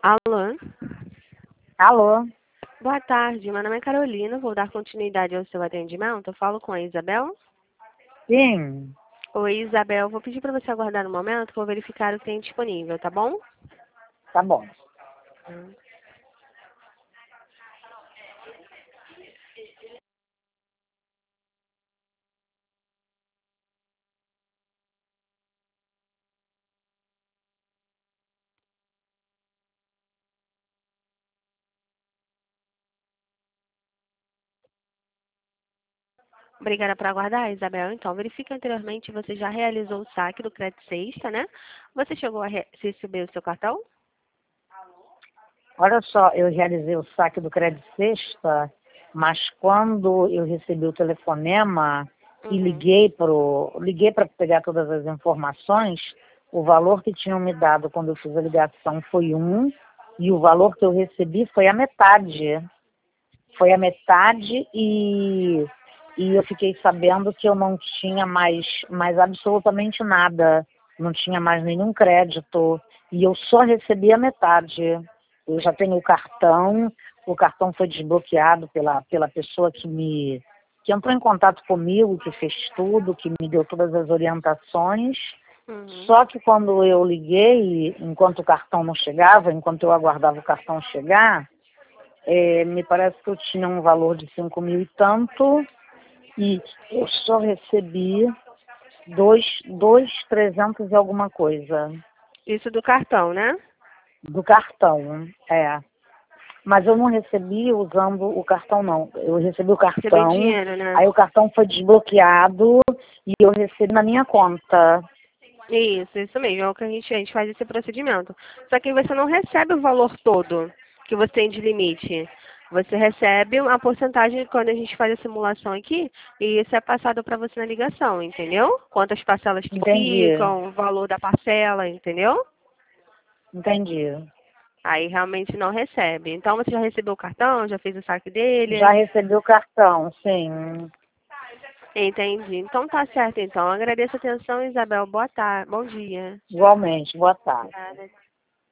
Alô? Alô? Boa tarde, meu nome é Carolina, vou dar continuidade ao seu atendimento. Eu falo com a Isabel. Sim, Oi, Isabel, vou pedir para você aguardar um momento que eu vou verificar o que tem disponível, tá bom? tá bom. Obrigada por aguardar, Isabel. Então, verifique anteriormente, você já realizou o saque do Crédito Sexta, né? Você chegou a receber o seu cartão? Olha só, eu realizei o saque do Crédito Sexta, mas quando eu recebi o telefonema e liguei para pegar todas as informações, o valor que tinham me dado quando eu fiz a ligação foi um, e o valor que eu recebi foi a metade. Foi a metade e eu fiquei sabendo que eu não tinha mais absolutamente nada, não tinha mais nenhum crédito e eu só recebi a metade. Eu já tenho o cartão foi desbloqueado pela pessoa que entrou em contato comigo, que fez tudo, que me deu todas as orientações. Só que quando eu liguei, enquanto o cartão não chegava, enquanto eu aguardava o cartão chegar, me parece que eu tinha um valor de 5.000 e tanto, e eu só recebi 2.300 e alguma coisa Isso do cartão, né? do cartão, Mas eu não recebi usando o cartão, não. Eu recebi o Recebeu cartão, dinheiro, né? aí o cartão foi desbloqueado e eu recebi na minha conta. Isso mesmo, é o que a gente faz esse procedimento. Só que você não recebe o valor todo que você tem de limite. Você recebe a porcentagem quando a gente faz a simulação aqui, e isso é passado para você na ligação, entendeu? Quantas parcelas que Entendi, ficam, o valor da parcela, entendeu? entendi. Aí realmente não recebe. Então você já recebeu o cartão, já fez o saque dele? Já recebi o cartão, sim. Entendi. Então tá certo então. Agradeço a atenção, Isabel. Boa tarde. Bom dia. Igualmente, boa tarde. Obrigada.